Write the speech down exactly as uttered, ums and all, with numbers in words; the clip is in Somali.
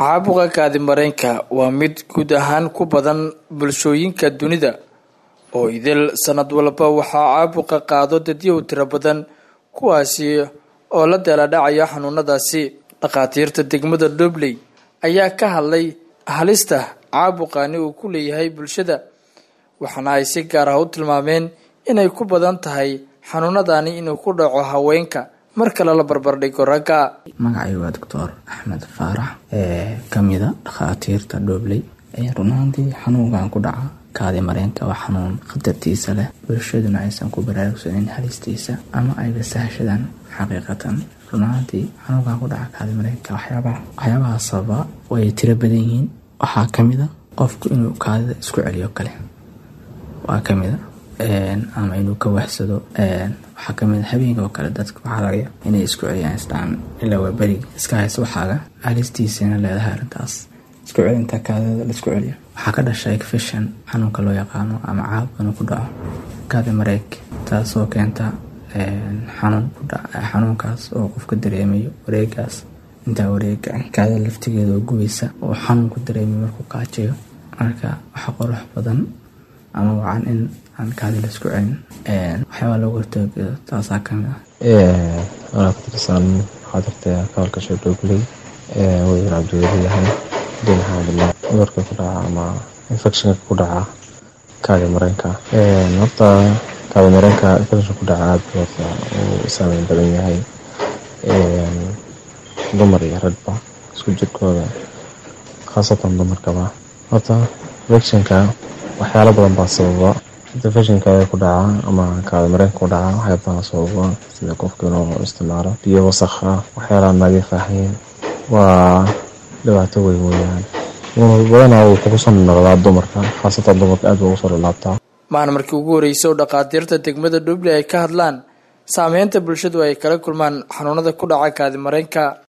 caabuqa kaadi mareenka waa mid guud ahaan ku badan bulshooyinka dunida oo idil sanad walba waxaa caabuqa qaado dadyow tiro badan kuwaasi oo la dala dhacaya xanuunadaasi. dhaqaatiirta degmada Dobley ayaa ka hadlay halista caabuqani uu ku leeyahay bulshada, waxaana ay si gaar ah u tilmaameen inay ku badan tahay xanuunadani inuu ku dhaco haweenka marka la barbar dhigo ragga. magacaygu waa Doctor Axmed Faarax ee kamida dhaqaatiirta Dobley. ee runtii xanuunkan ku dhaca kaadi mareenka waa xanuun khatartiisa leh, bulshaduna aysan ku baraarugsanin halistiisa ama ay basahashadaan xaqiiqatan. runtii xanuunkan ku dhaca kaadi mareenka waxyaabaha waxyaabaha sababa way tiro badan yihiin. waxaa kamida qofku inuu kaadida isku celiyo kale, waa kamida ama inuu ka waxsado. waxaa kamid habeenka oo kale dadka waxaa laga yaabaa inay isku celiyaan istaan ilaa waa beri iska hayso waxaaga halistiisana leedahay arrintaas isku celinta kaadida la isku celiyo. waxaa ka dhashay infection xanuunka loo yaqaano ama caabuq inuu ku dhaco kaadi mareenka, taasoo keenta xanuun ku dhaca xanuunkaas oo qofka dareemayo wareegaas intaa wareega kaadida laftigeeda oo gubaysa oo xanuun ku dareemayo markuu kaajayo. marka waxaa qurux badan ama wacan in aan kaadi la isku celin waxyaabaa looga hortaago taasaa kamid ah. anaa ku tirsan xaadirta kabalka soo Dobley wayna cabdiweli yahay dhinaca hadla cudurka ku dhaca ama infectionka ku dhaca kaadi mareenka. horta kaadi mareenka infection ku dhaca aad uu saameyn badan yahay dumar iyo ragba isku jirkooda, khaasatan dumarkaba. horta infectionka waxyaalo badan baa sababa. infectionka ku dhaca ama kaadi mareenka ku dhaca waxyaabaha sababa sida qofka inuu isticmaalo biyo wasakh ah, waxyaalaha nadiif ahayn, waa dhibaato weyn weeyaan. badanaa uu ku soo noqdaa dumarka, khaasatan dumarka aad ugu soo laabtaa. maalin markii ugu horeysay oo dhaqaatiirta degmada Dobley ay ka hadlaan saameynta bulshadu ay kala kulmaan xanuunada ku dhaca kaadi mareenka.